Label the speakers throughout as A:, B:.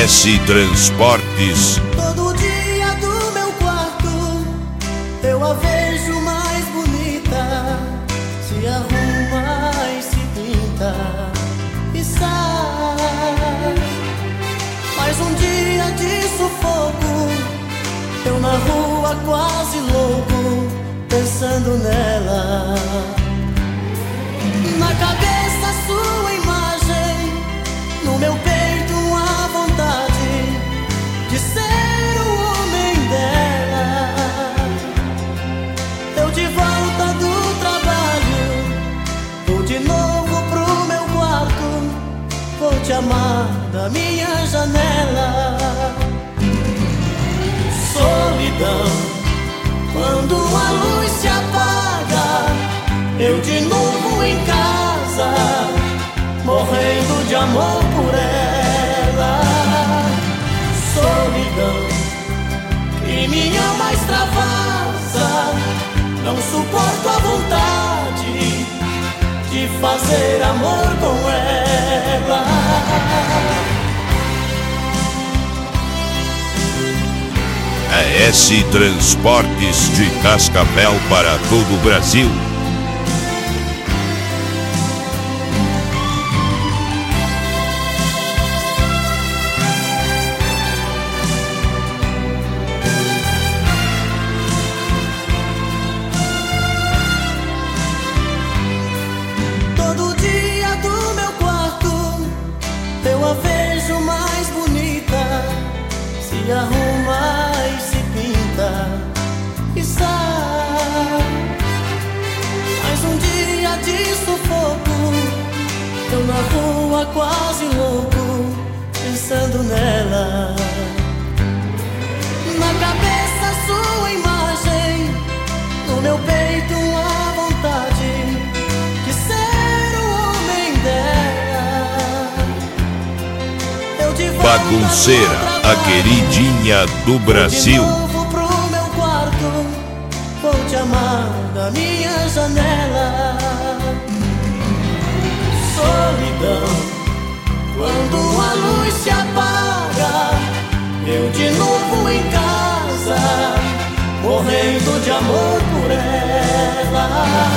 A: S Transportes.
B: Todo dia do meu quarto eu a vejo mais bonita, se arruma e se pinta e sai. Mais um dia de sufoco, eu na rua quase louco, pensando nela. Na cabeça sua imagem, no meu peito a vontade de ser o homem dela. Eu de volta do trabalho, vou de novo pro meu quarto, vou te amar da minha janela. Solidão, quando a luz se apaga, eu de novo em casa, morrendo de amor por ela. Solidão, que me ama extravasa, não suporto a vontade de fazer amor com ela.
A: A S Transportes de Cascavel para todo o Brasil.
B: Todo dia do meu quarto eu a vejo mais bonita, se arruma e se pinta e sai. Mais um dia de sufoco, eu na rua quase louco, pensando nela. Na cabeça sua imagem, no meu peito a vontade de ser o homem dela. Eu de volta
A: Bagunceira,
B: do
A: a
B: trabalho,
A: queridinha do Brasil.
B: de novo pro meu quarto, vou te amar da minha janela. Solidão, quando a luz se apaga, eu de novo em casa, morrendo de amor por ela.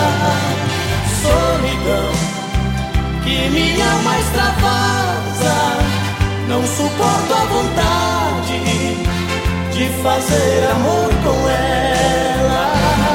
B: Solidão, que me ama extravasa, não suporto a vontade de fazer amor com ela.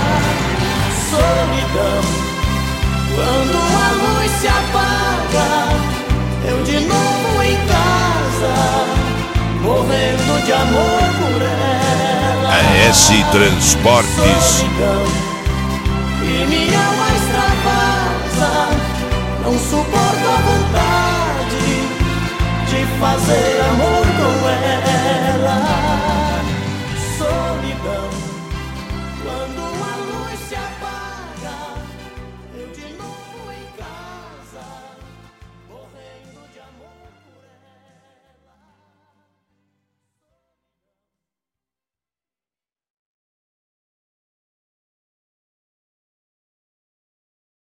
B: Solidão, quando a luz se apaga, eu de novo em casa, morrendo de amor por ela.
A: A S Transportes.
B: Solidão, que me ama extravasa, não suporto a vontade de fazer amor com ela.